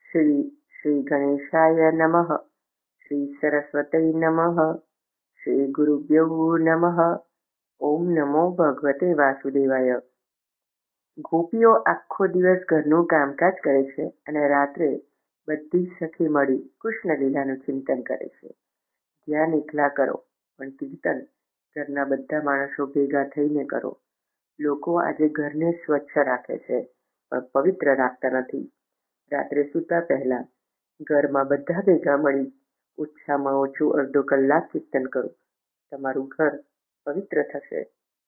શ્રી શ્રી ગણેશાય નમઃ. શ્રી સરસ્વતી નમઃ. શ્રી ગુરુભ્યો નમઃ. ઓમ નમો ભગવતે વાસુદેવાય. ગોપીઓ આખો દિવસ ઘરનું કામકાજ કરે છે અને રાત્રે બધી સખી મળી કૃષ્ણ લીલાનું ચિંતન કરે છે. ધ્યાન એકલા કરો, પણ કીર્તન ઘરના બધા માણસો ભેગા થઈને કરો. લોકો આજે ઘરને સ્વચ્છ રાખે છે, પણ પવિત્ર રાખતા નથી. રાત્રે સૂતા પહેલા ઘરમાં બધા ભેગા મળી ઓછામાં ઓછું અડધો કલાક કીર્તન કરો. તમારું ઘર પવિત્ર થશે.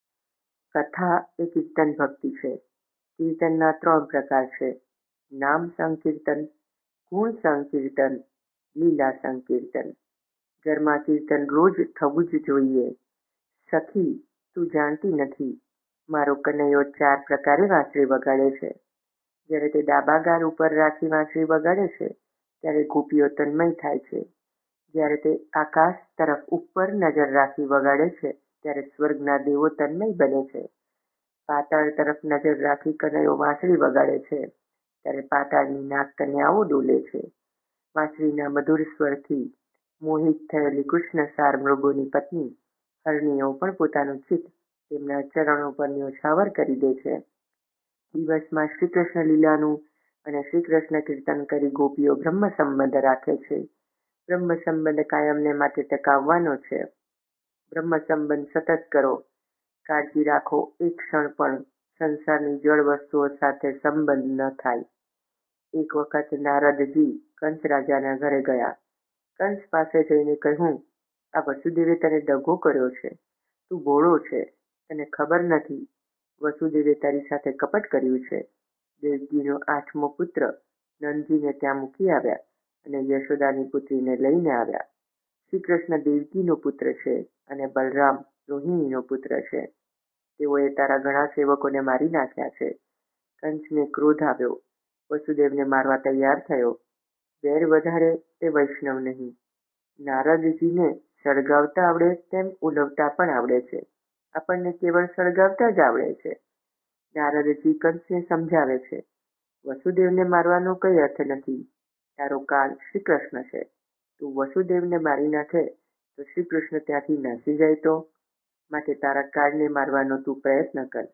કથા એ કીર્તન ભક્તિ છે. કીર્તનના 3 પ્રકાર છે: નામ સંકીર્તન, ગુણ સંકીર્તન, લીલા સંકીર્તન. ઘરમાં કીર્તન રોજ થવું જ જોઈએ. સખી, તું જાણતી નથી, મારો કનૈયો 4 પ્રકારે વાંસળી વગાડે છે. જ્યારે તે ડાબા ગાલ ઉપર રાખી વાંસળી વગાડે છે ત્યારે ગોપીઓ તન્મય થાય છે. જ્યારે તે આકાશ તરફ ઉપર નજર રાખી વગાડે છે ત્યારે સ્વર્ગના દેવો તન્મય બને છે. પાતાળ તરફ નજર રાખી કનૈયો વાંસળી વગાડે છે ત્યારે પાતાળની નાગ કન્યાઓ ડોલે છે. વાંસળીના મધુર સ્વરથી મોહિત થયેલી કૃષ્ણસાર મૃગોની પત્ની હરણીઓ પણ પોતાનું ચિત્ત તેમના ચરણો પર ન્યોછાવર કરી દે છે. દિવસમાં શ્રી કૃષ્ણ લીલાનું અને શ્રી કૃષ્ણ કીર્તન કરી ગોપીઓ બ્રહ્મ સંબંધ રાખે છે. બ્રહ્મ સંબંધ કાયમને માટે ટકાવવાનો છે. બ્રહ્મ સંબંધ સતત કરો. કાળજી રાખો, એક ક્ષણ પણ સંસારની જળ વસ્તુઓ સાથે સંબંધ ન થાય. એક વખત નારદજી કંસ રાજાના ઘરે ગયા. કંસ પાસે જઈને કહ્યું, આ વસુદેવે તને દગો કર્યો છે. તું ભોળો છે, તને ખબર નથી. વસુદેવે તારી સાથે કપટ કર્યું છે. દેવકીનો 8મો પુત્ર નંદજીને ત્યાં મૂકી આવ્યા અને યશોદાની પુત્રીને લઈને આવ્યા. શ્રી કૃષ્ણ દેવકીનો પુત્ર છે અને બલરામ રોહિણીનો પુત્ર છે. તેઓએ તારા ઘણા સેવકોને મારી નાખ્યા છે. કંસને ક્રોધ આવ્યો. વસુદેવને મારવા તૈયાર થયો. વેર વધારે તે વૈષ્ણવ નહીં. નારદજીને સળગાવતા આવડે તેમ ઉલવતા પણ આવડે છે. આપણને કેવળ સળગાવતા જ આવડે છે. નારદજી કંસને સમજાવે છે, વસુદેવને મારવાનો કઈ અર્થ નથી. તારો કાળ શ્રી કૃષ્ણ છે. તું વસુદેવને મારી નાખે તો શ્રી કૃષ્ણ ત્યાંથી નાસી જાય તો? માટે તારા કાળને મારવાનો તું પ્રયત્ન કર.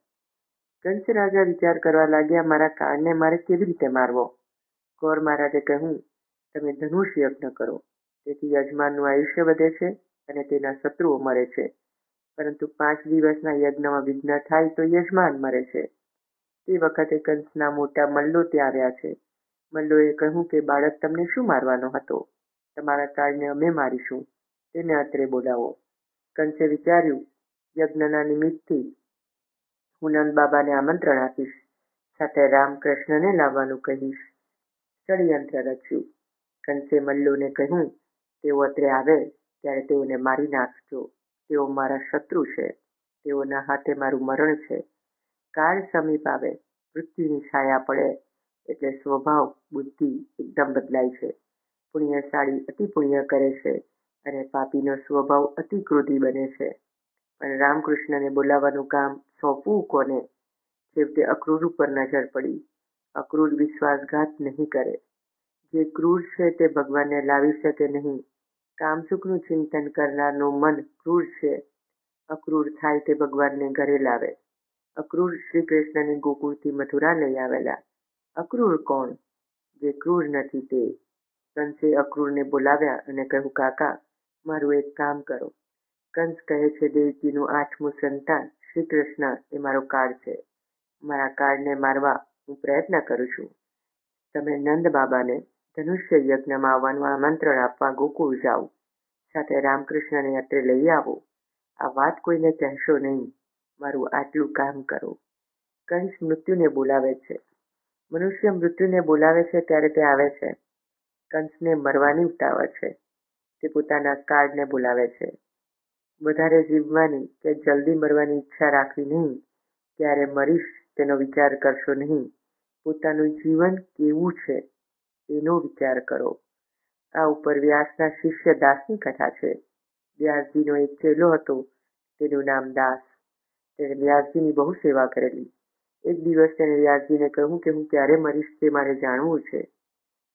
કંસ રાજા વિચાર કરવા લાગ્યા, મારા કાળને મારે કેવી રીતે મારવો? ગૌર મહારાજે કહ્યું, તમે ધનુષ યજ્ઞ કરો. તેથી યજમાનનું આયુષ્ય વધે છે અને તેના શત્રુઓ મરે છે. પરંતુ 5 દિવસના યજ્ઞમાં વિઘ્ન થાય તો યજમાન મરે છે. તે વખતે કંસના મોટા મલ્લો ત્યાં આવ્યા છે. મલ્લોએ કહ્યું કે બાળક તમને શું મારવાનો હતો? તમારા કાળને અમે મારીશું. તેને અત્રે બોલાવો. કંસે વિચાર્યું, યજ્ઞના નિમિત્તથી હું નંદ બાબાને આમંત્રણ આપીશ, સાથે રામકૃષ્ણને લાવવાનું કહીશ. ષડયંત્ર રચ્યું. કંસે મલ્લોને કહ્યું, તેઓ અત્રે આવે ત્યારે તેઓને મારી નાખજો. તેઓ મારા શત્રુ છે. તેઓના હાથે મારું મરણ છે. કાળ સમીપ આવે, મૃત્યુની છાયા પડે એટલે સ્વભાવ બુદ્ધિ એકદમ બદલાય છે. પુણ્યશાળી અતિ પુણ્ય કરે છે અને પાપીનો સ્વભાવ અતિ ક્રોધી બને છે. પણ રામકૃષ્ણને બોલાવવાનું કામ સોંપવું કોને? છેવટે અક્રૂર ઉપર નજર પડી. અક્રૂર વિશ્વાસઘાત નહીં કરે. જે ક્રૂર છે તે ભગવાનને લાવી શકે નહીં. કામસુખનું ચિંતન કરનારનું મન ક્રૂર છે. અક્રૂર થાય તે ભગવાનને ઘરે લાવે. અક્રૂર શ્રી કૃષ્ણની ગોકુળથી મથુરા લઈ આવેલા. અક્રૂર કોણ? જે ક્રૂર નથી તે. કંસે અક્રૂરને બોલાવ્યા અને કહ્યું, કાકા, મારું એક કામ કરો. કંસ કહે છે, દેવકીનું 8મું સંતાન શ્રી કૃષ્ણ એ મારો કાળ છે. મારા કાળને મારવા હું પ્રયત્ન કરું છું. તમે નંદ બાબાને ધનુષ્ય યજ્ઞમાં આવવાનું આમંત્રણ આપવા ગોકુળ જાઓ. સાથે રામકૃષ્ણને અત્રે લઈ આવો. આ વાત કોઈને કહેશો નહીં. મારું આટલું કામ કરો. કંસ મૃત્યુને બોલાવે છે. મનુષ્ય મૃત્યુને બોલાવે છે ત્યારે તે આવે છે. કંસને મરવાની ઉતાવળ છે. તે પોતાના કાળને બોલાવે છે. વધારે જીવવાની કે જલ્દી મરવાની ઈચ્છા રાખવી નહીં. ત્યારે મરીશ તેનો વિચાર કરશો નહીં. પોતાનું જીવન કેવું છે એનો વિચાર કરો. આ ઉપર વ્યાસના શિષ્ય દાસની કથા છે. વ્યાસજીનો એક ચેલો હતો, તેનું નામ દાસ. તેણે વ્યાસજીની બહુ સેવા કરેલી. એક દિવસ તેણે વ્યાસજીને કહ્યું કે હું ક્યારે મરીશ તે મારે જાણવું છે.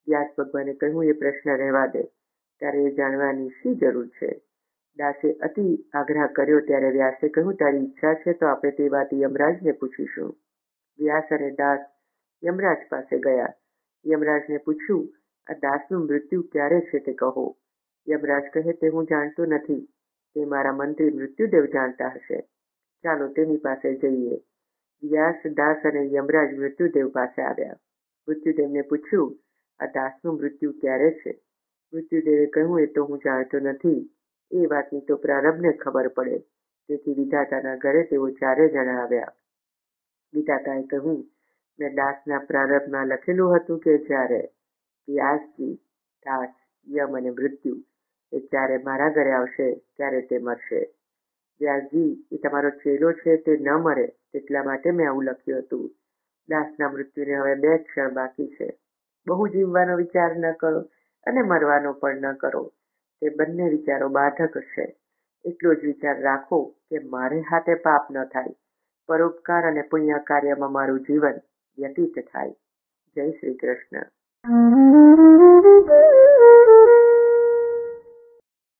વ્યાસ ભગવાને કહ્યું, એ પ્રશ્ન રહેવા દે, ત્યારે એ જાણવાની શી જરૂર છે? દાસે અતિ આગ્રહ કર્યો ત્યારે વ્યાસે કહ્યું, તારી ઈચ્છા છે તો આપણે તે વાત યમરાજને પૂછીશું. વ્યાસ અને દાસ યમરાજ પાસે ગયા. યમરાજને પૂછ્યું, આ દાસનું મૃત્યુ ક્યારે છે તે કહો. યમરાજ કહે, તે હું જાણતો નથી, તે મારા મંત્રી મૃત્યુદેવ જાણતા હશે. ચાલો તેની પાસે જઈએ. વ્યાસ, દાસ અને યમરાજ મૃત્યુદેવ પાસે આવ્યા. મૃત્યુદેવને પૂછ્યું, આ દાસનું મૃત્યુ ક્યારે છે? મૃત્યુદેવે કહ્યું, એ તો હું જાણતો નથી, એ વાતની તો પ્રારબ્ધને ખબર પડે. તેથી વિધાતાના ઘરે તેઓ ચારે જણા આવ્યા. વિધાતાએ કહ્યું, મેં દાસના પ્રારબ્ધમાં લખેલું હતું કે જ્યારે વ્યાસજી, દાસ, યમ અને મૃત્યુ એ ચારે મારા ઘરે આવશે ત્યારે તે મરશે. વ્યાસજી, એ તમારો ચેલો છે, તે ન મરે તેટલા માટે મેં આવું લખ્યું હતું. દાસના મૃત્યુને હવે 2 ક્ષણ બાકી છે. બહુ જીવવાનો વિચાર ન કરો અને મરવાનો પણ ન કરો. તે બંને વિચારો બાધક છે. એટલો જ વિચાર રાખો કે મારે હાથે પાપ ન થાય, પરોપકાર અને પુણ્ય કાર્યમાં મારું જીવન વ્યતીત થાય. જય શ્રી કૃષ્ણ.